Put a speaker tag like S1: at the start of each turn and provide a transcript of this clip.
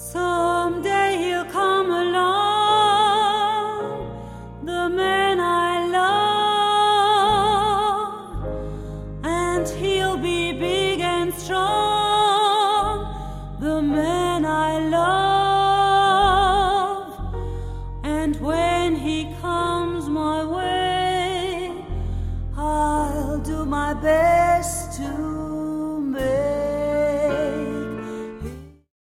S1: Someday he'll come along, the man I love, and he'll be big and strong, the man I love. And when he comes my way, I'll do my best to